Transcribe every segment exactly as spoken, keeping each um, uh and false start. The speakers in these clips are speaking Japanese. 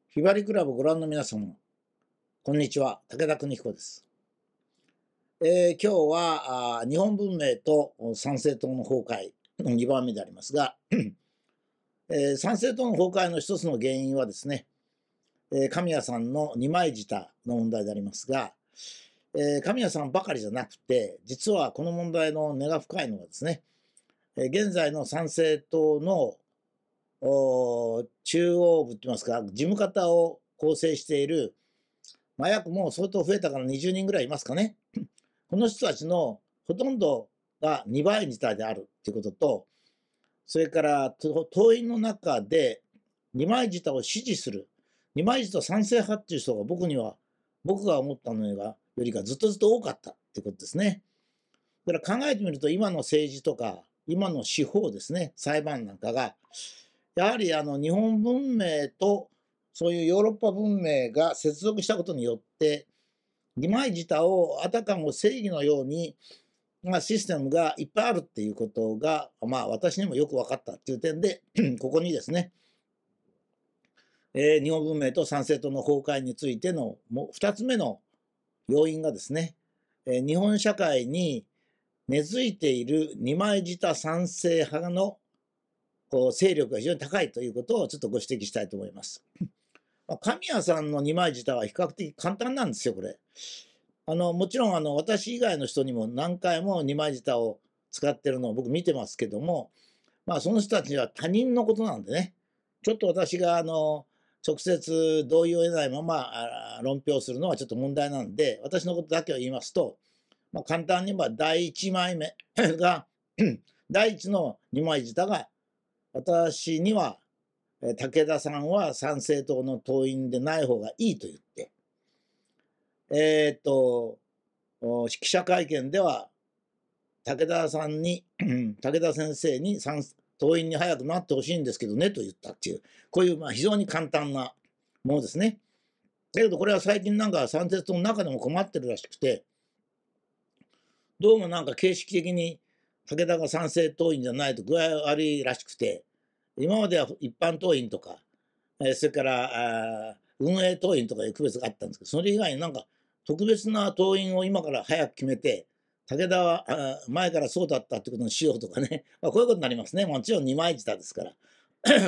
ひばりクラブご覧の皆様、こんにちは。武田邦彦です。えー今日はあー日本文明と参政党の崩壊のにばんめでありますが、えー参政党の崩壊の一つの原因はですね、えー神谷さんの二枚舌の問題でありますが、えー神谷さんばかりじゃなくて、実はこの問題の根が深いのはですね、えー現在の参政党のおー中央部といいますか、事務方を構成している、まあ、約もう相当増えたからにじゅうにんぐらいいますかね。この人たちのほとんどがにばい舌であるということと、それから党員の中でにまい舌を支持する、にまい舌賛成派っていう人が僕には、僕が思ったのよりかずっとずっと多かったということですね。だから考えてみると、今の政治とか、今の司法ですね、裁判なんかが、やはりあの日本文明とそういうヨーロッパ文明が接続したことによって、二枚舌をあたかも正義のように、まあ、システムがいっぱいあるっていうことが、まあ、私にもよく分かったっていう点でここにですね、えー日本文明と参政党の崩壊についてのもうふたつめの要因がですね、えー日本社会に根付いている二枚舌賛成派のこう勢力が非常に高いということをちょっとご指摘したいと思います。まあ神谷さんの二枚舌は比較的簡単なんですよ、これ。あのもちろんあの私以外の人にも何回も二枚舌を使ってるのを僕見てますけども、まあその人たちは他人のことなんでね、ちょっと私があの直接同意を得ないままあ論評するのはちょっと問題なんで、私のことだけを言いますと、まあ、簡単に言えばだいいちまいめがだいいちの二枚舌が、私にはえ武田さんは参政党の党員でない方がいいと言って、えっと記者会見では武田さんに武田先生に党員に早くなってほしいんですけどねと言ったっていう、こういうまあ非常に簡単なものですね。だけどこれは最近なんか参政党の中でも困ってるらしくて、どうもなんか形式的に武田が参政党員じゃないと具合悪いらしくて、今までは一般党員とか、えそれからあ運営党員とかいう区別があったんですけど、それ以外になんか特別な党員を今から早く決めて、武田はあ前からそうだったってことにしようとかね、まあ、こういうことになりますね。もちろんにまい舌ですから。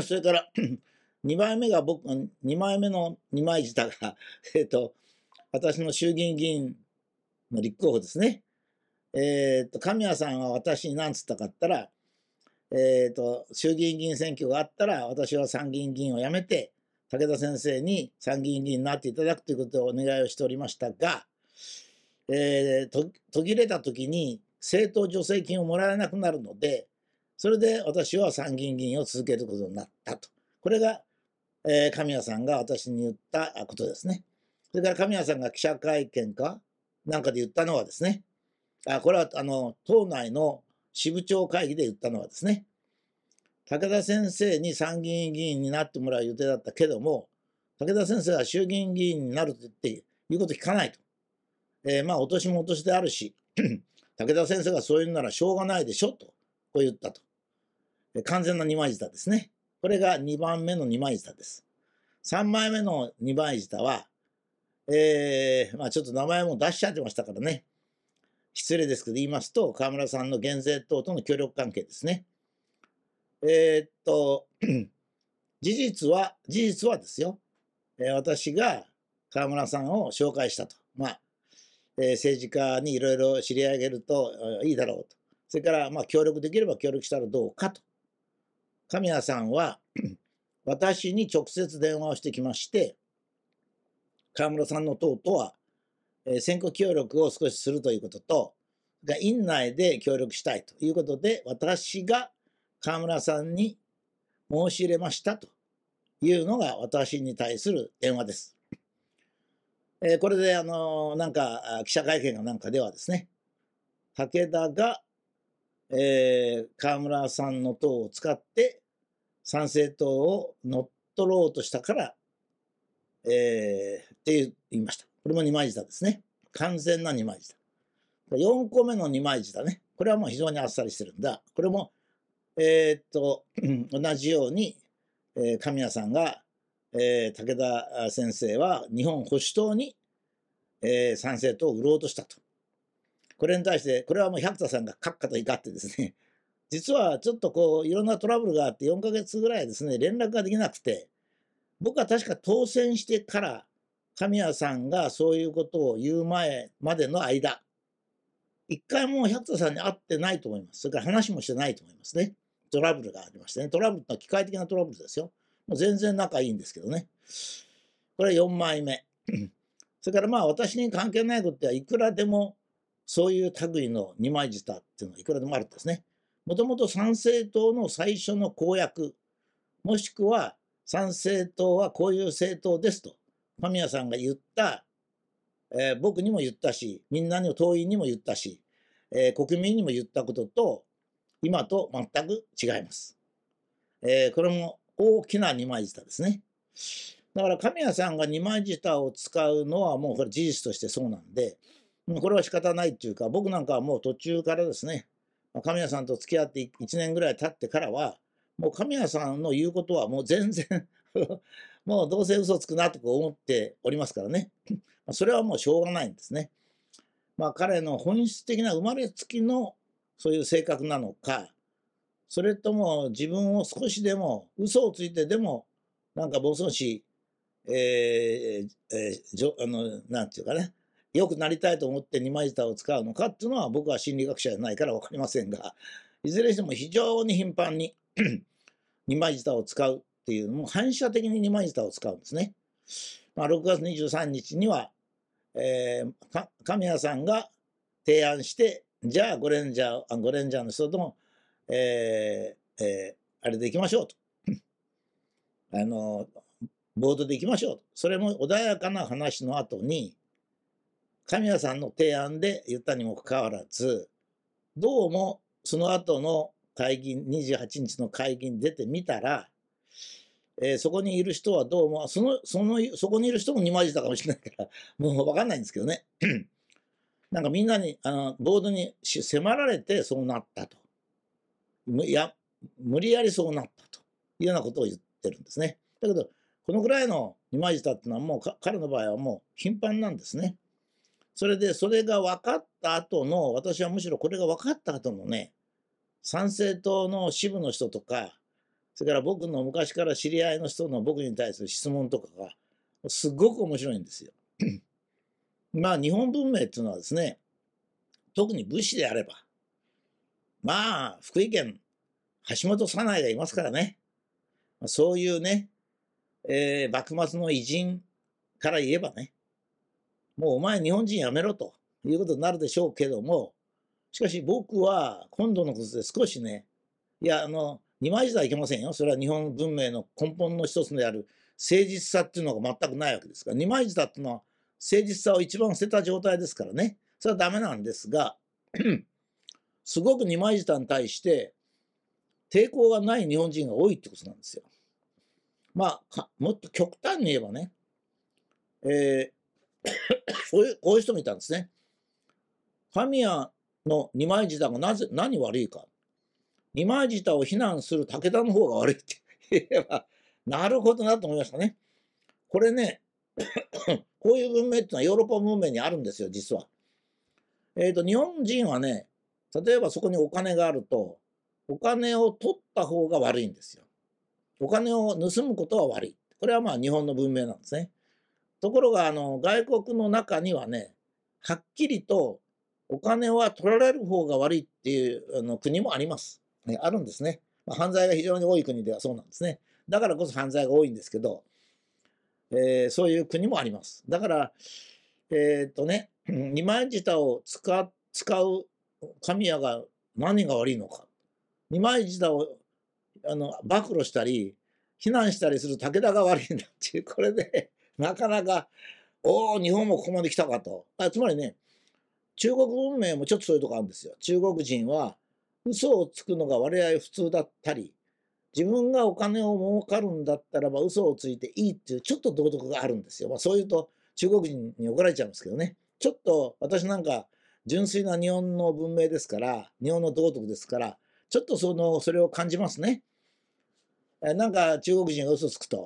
それからにばいめが僕、にまいめのにまい舌が、えっと、私の衆議院議員の立候補ですね。えっと、神谷さんは私に何つったかったら、えっと、衆議院議員選挙があったら、私は参議院議員を辞めて、武田先生に参議院議員になっていただくということをお願いをしておりましたが、えー、と途切れた時に政党助成金をもらえなくなるので、それで私は参議院議員を続けることになったと。これが、えー、神谷さんが私に言ったことですね。それから神谷さんが記者会見かなんかで言ったのはですね、あこれはあの党内の支部長会議で言ったのはですね、武田先生に参議院議員になってもらう予定だったけども、武田先生は衆議院議員になると言って言うこと聞かないと。えー、まあ、お年もお年であるし、武田先生がそういうならしょうがないでしょと、こう言ったと。え完全な二枚舌ですね。これがにばんめの二枚舌です。さんまいめの二枚舌は、えー、まあちょっと名前も出しちゃってましたからね。失礼ですけど言いますと、河村さんの減税等との協力関係ですね。えー、っと、事実は、事実はですよ、えー、私が河村さんを紹介したと。まあ、えー、政治家にいろいろ知り上げるといいだろうと。それから、まあ、協力できれば協力したらどうかと。神谷さんは、私に直接電話をしてきまして、河村さんの党とは、えー、選挙協力を少しするということと、院内で協力したいということで、私が河村さんに申し入れましたというのが私に対する電話です。えー、これであのなんか記者会見かなんかではですね、武田が、えー、河村さんの党を使って参政党を乗っ取ろうとしたから、えー、って言いました。これも二枚舌ですね。完全な二枚舌。よんこめの二枚舌ね。これはもう非常にあっさりしてるんだ。これも、えー、っと同じように、えー、神谷さんがえー、武田先生は日本保守党に、えー、参政党を売ろうとしたと。これに対して、これはもう百田さんが閣下と怒ってですね、実はちょっとこういろんなトラブルがあってよんかげつぐらいですね、連絡ができなくて、僕は確か当選してから神谷さんがそういうことを言う前までの間、一回も百田さんに会ってないと思います。それから話もしてないと思いますね。トラブルがありましてね。トラブルとは機械的なトラブルですよ。もう全然仲いいんですけどね。これよんまいめ。それからまあ私に関係ないことはいくらでもそういう類の二枚舌っていうのはいくらでもあるんですね。もともと参政党の最初の公約、もしくは参政党はこういう政党ですと神谷さんが言った、えー、僕にも言ったし、みんなの党員にも言ったし、えー、国民にも言ったことと今と全く違います。えー、これも大きな二枚舌ですね。だから神谷さんが二枚舌を使うのはもうこれ事実としてそうなんで、これは仕方ないっていうか、僕なんかはもう途中からですね、神谷さんと付き合っていちねんぐらい経ってからは、もう神谷さんの言うことはもう全然もうどうせ嘘つくなと思っておりますからね。それはもうしょうがないんですね。まあ彼の本質的な生まれつきのそういう性格なのか、それとも自分を少しでも嘘をついてでもなんかもう少し、えーえー、じょあのなんていうかね、良くなりたいと思って二枚舌を使うのかっていうのは僕は心理学者じゃないから分かりませんが、いずれにしても非常に頻繁に二枚舌を使うっていうのも反射的に二枚舌を使うんですね。まあ、ろくがつにじゅうさんにちには、えー、神谷さんが提案してじゃあゴレンジャーゴレンジャーの人とも、えーえー、あれでいきましょうとあのボードでいきましょうと。それも穏やかな話の後に神谷さんの提案で言ったにもかかわらず、どうもその後の会議にじゅうはちにちの会議に出てみたら、えー、そこにいる人はどうもそのそのそこにいる人も二枚舌かもしれないからもう分かんないんですけどねなんかみんなにあのボードに迫られてそうなったと、いや無理やりそうなったというようなことを言ってるんですね。だけどこのぐらいの二枚舌っていうのはもう彼の場合はもう頻繁なんですね。それでそれが分かった後の、私はむしろこれが分かった後のね、参政党の支部の人とか、それから僕の昔から知り合いの人の僕に対する質問とかがすごく面白いんですよ。まあ日本文明っていうのはですね、特に武士であれば、まあ福井県橋本早苗がいますからね、そういうね、えー、幕末の偉人から言えばね、もうお前日本人やめろということになるでしょうけども、しかし僕は今度のことで少しね、いやあの二枚舌はいけませんよ。それは日本文明の根本の一つである誠実さっていうのが全くないわけですから、二枚舌っていうのは誠実さを一番捨てた状態ですからね、それはダメなんですがすごく二枚舌に対して抵抗がない日本人が多いってことなんですよ。まあもっと極端に言えばね、えー、そういうこういう人もいたんですね。神谷の二枚舌がなぜ何悪いか。二枚舌を非難する武田の方が悪いって言えば、なるほどなと思いましたね。これね、こういう文明っていうのはヨーロッパ文明にあるんですよ、実は。えっと、日本人はね、例えばそこにお金があると、お金を取った方が悪いんですよ。お金を盗むことは悪い。これはまあ日本の文明なんですね。ところが、あの、外国の中にはね、はっきりとお金は取られる方が悪いっていうあの国もあります。ね、あるんですね。まあ、犯罪が非常に多い国ではそうなんですね。だからこそ犯罪が多いんですけど、えー、そういう国もあります。だから、えー、っとね、二枚舌を使使う神谷が何が悪いのか。二枚舌をあの暴露したり、非難したりする武田が悪いんだっていう、これでなかなか、おお、日本もここまで来たかと。あつまりね、中国文明もちょっとそういうとこあるんですよ。中国人は嘘をつくのが割合普通だったり、自分がお金を儲かるんだったらば嘘をついていいっていうちょっと道徳があるんですよ。まあ、そういうと中国人に怒られちゃうんですけどね。ちょっと私なんか純粋な日本の文明ですから、日本の道徳ですから、ちょっとそのそれを感じますね。なんか中国人が嘘つくと、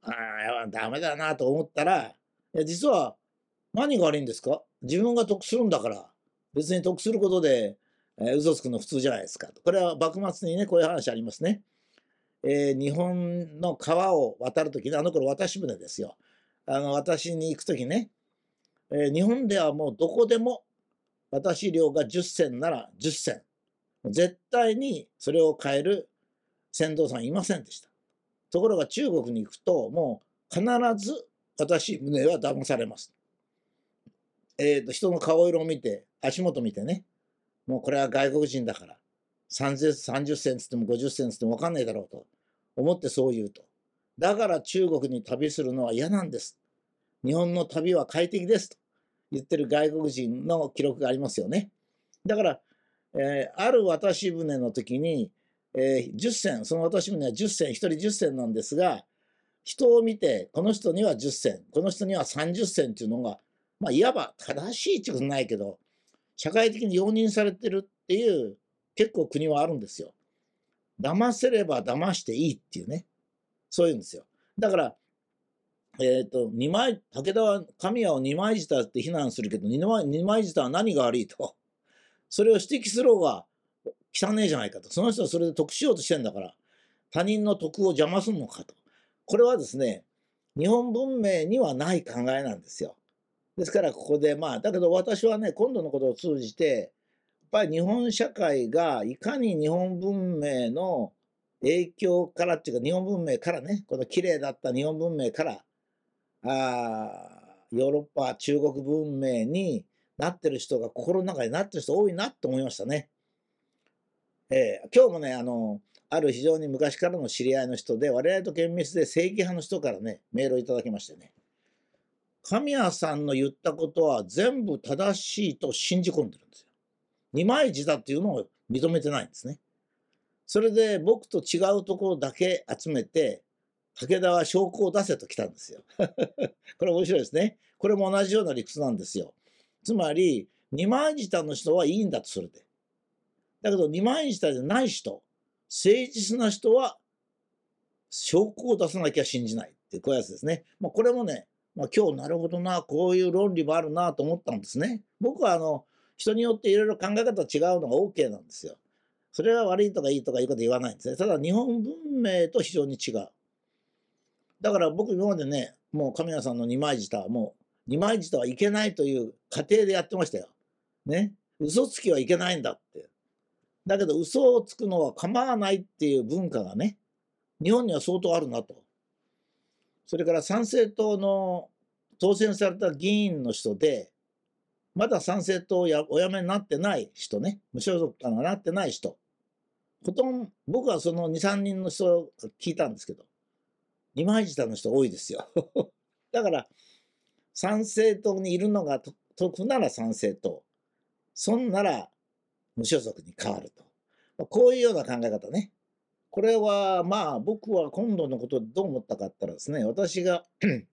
ああ、ダメだなと思ったら、いや実は何が悪いんですか？自分が得するんだから、別に得することで、えー嘘つくの普通じゃないですかと。これは幕末にね、こういう話ありますね。えー日本の川を渡るときに、あの頃渡し船ですよ。あの、渡しに行くときね、えー日本ではもうどこでも渡し料がじゅっ銭ならじゅっ銭。絶対にそれを変える船頭さんいませんでした。ところが中国に行くと、もう必ず私、船は騙されます。えーと、人の顔色を見て、足元見てね、もうこれは外国人だから、さんじゅっ銭つってもごじゅっ銭つっても分かんないだろうと思ってそう言うと。だから中国に旅するのは嫌なんです。日本の旅は快適ですと言ってる外国人の記録がありますよね。だから、えーある渡し船の時に、えーじゅっ銭、その渡し船はじゅっ銭、ひとりじゅっ銭なんですが、人を見て、この人にはじゅっ銭、この人にはさんじゅっ銭っていうのが、まあ、いわば正しいってことないけど、社会的に容認されてるっていう結構国はあるんですよ。騙せれば騙していいっていうね、そういうんですよ。だから、えっ、と、二枚、武田は神谷を二枚舌って非難するけど、二枚二枚舌は何が悪いと。それを指摘する方が汚ねえじゃないかと。その人はそれで得しようとしてんだから、他人の得を邪魔するのかと。これはですね、日本文明にはない考えなんですよ。ですからここでまあ、だけど私はね、今度のことを通じて、やっぱり日本社会がいかに日本文明の影響からっていうか、日本文明からね、この綺麗だった日本文明から、あヨーロッパ、中国文明になってる人が心の中になってる人多いなと思いましたね。えー今日もね、あの、ある非常に昔からの知り合いの人で、我々と厳密で正義派の人からね、メールをいただきましてね、神谷さんの言ったことは全部正しいと信じ込んでるんですよ。二枚舌っていうのを認めてないんですね。それで僕と違うところだけ集めて、武田は証拠を出せと来たんですよ。これ面白いですね。これも同じような理屈なんですよ。つまり、二枚舌の人はいいんだと、それで。だけど、二枚舌でない人、誠実な人は証拠を出さなきゃ信じないってこういうやつですね。まあ、これもね、まあ、今日なるほどな、こういう論理もあるなと思ったんですね。僕はあの人によっていろいろ考え方違うのが OK なんですよ。それは悪いとかいいとかいうこと言わないんですね。ただ日本文明と非常に違う。だから僕今までね、もう神谷さんの二枚舌はもう二枚舌はいけないという過程でやってましたよ。ね。嘘つきはいけないんだって。だけど嘘をつくのは構わないっていう文化がね、日本には相当あるなと。それから参政党の当選された議員の人で、まだ参政党をやお辞めになってない人ね、無所属になってない人、ほとんど、僕はそのに、さんにんの人を聞いたんですけど、二枚舌の人多いですよ。だから、参政党にいるのが得なら参政党、損なら無所属に変わると。こういうような考え方ね。これはまあ僕は今度のことでどう思ったかって言ったらですね、私が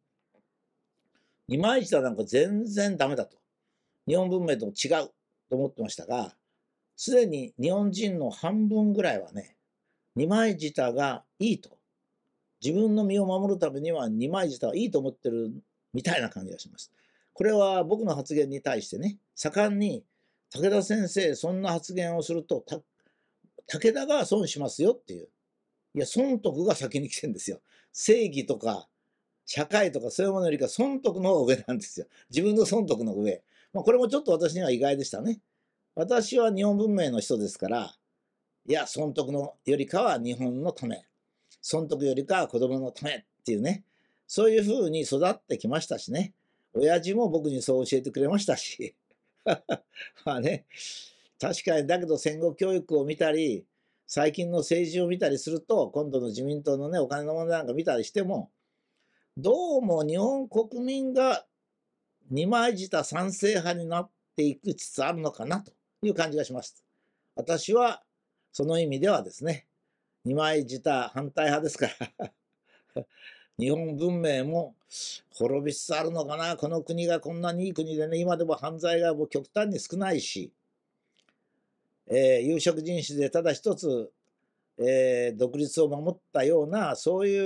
二枚舌なんか全然ダメだと。日本文明と違うと思ってましたが、すでに日本人の半分ぐらいはね、二枚舌がいいと。自分の身を守るためには二枚舌はいいと思ってるみたいな感じがします。これは僕の発言に対してね、盛んに武田先生、そんな発言をすると、武田が損しますよっていう。いや、損得が先に来てるんですよ。正義とか社会とかそういうものよりか損得の方が上なんですよ。自分の損得の上。まあ、これもちょっと私には意外でしたね。私は日本文明の人ですから、いや、損得のよりかは日本のため、損得よりかは子供のためっていうね、そういうふうに育ってきましたしね。親父も僕にそう教えてくれましたし。まあね、確かにだけど戦後教育を見たり、最近の政治を見たりすると、今度の自民党のね、お金の問題なんか見たりしても、どうも日本国民が二枚舌賛成派になっていくつつあるのかなという感じがします。私はその意味ではですね、二枚舌反対派ですから日本文明も滅びつつあるのかな、この国がこんなにいい国でね、今でも犯罪がもう極端に少ないし、えー、有色人種でただ一つ、えー、独立を守ったような、そういう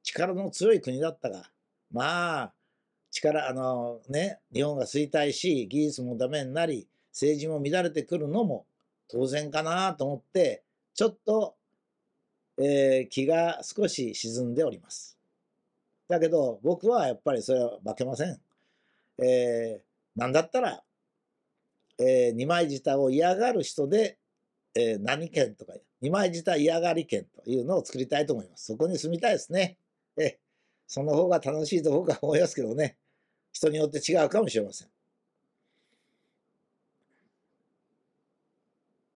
力の強い国だったが、まあ、力、あのね、日本が衰退し、技術もダメになり、政治も乱れてくるのも当然かなと思って、ちょっと、えー気が少し沈んでおります。だけど、僕はやっぱりそれは負けません。えーなんだったら、えー二枚舌を嫌がる人で、えー何県とか、二枚舌嫌がり県というのを作りたいと思います。そこに住みたいですね。えーその方が楽しいと僕は思いますけどね。人によって違うかもしれません。